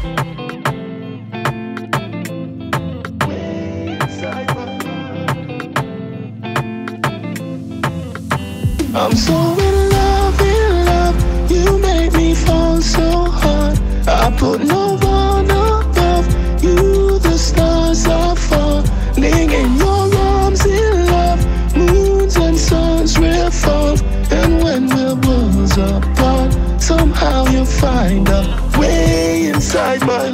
I'm so in love, you make me fall so hard. I put no one above you, the stars are falling in your arms in love. Moons and suns revolve, and when we're worlds apart, somehow you find a way inside my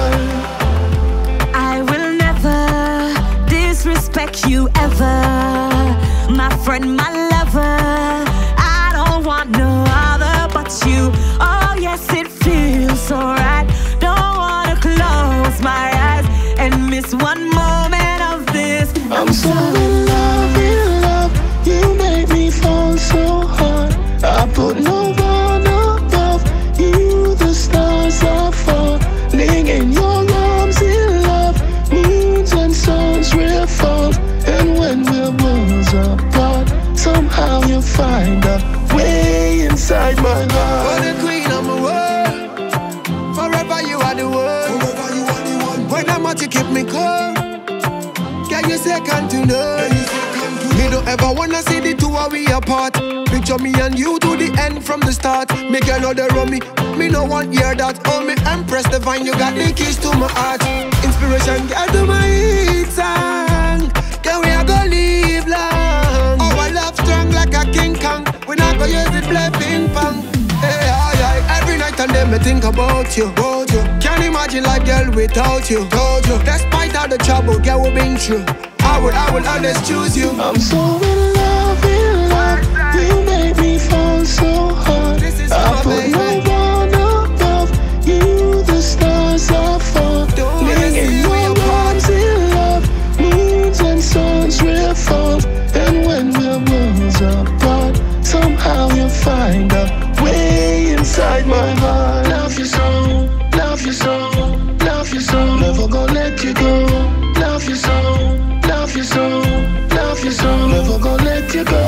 heart. I will never disrespect you ever, my friend, my lover. I don't want no other but you. Oh yes, it feels so right. Don't wanna close my eyes and miss one moment of this. I'm so in love, you make me fall so hard. I put no one above you, the stars are falling in your arms in love. Moons and suns revolve, and when we're worlds apart, somehow you find a way inside my heart. You're the queen of my world, forever you are the one. Forever you are the one. When I'm out you keep me calm, can you second to none? Me don't ever wanna see the two of we apart. Picture me and you to the end from the start. Me girl know they run me no want hear that. Oh me Empress Divine, you got the keys to my heart. Inspiration girl to my hit song. Can we a go live long? Our love strong like a King Kong. We not go use it play ping pong. Hey, every night and day me think about you. Can't imagine life, girl, without you. Told you, despite all the trouble, girl, we've been through. I will always choose you. I'm so in love, you make me fall so hard. I put no one above you, the stars are falling in your arms in love. Moons and suns revolve, and when we're worlds apart, somehow you find a way inside my heart. Love you so, love you so, love you so. Never gonna let you go. Love you so, love you so, love you so. Never gonna let you go.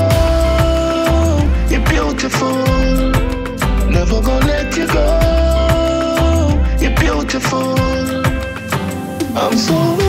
You're beautiful. Never gonna let you go. You're beautiful. I'm so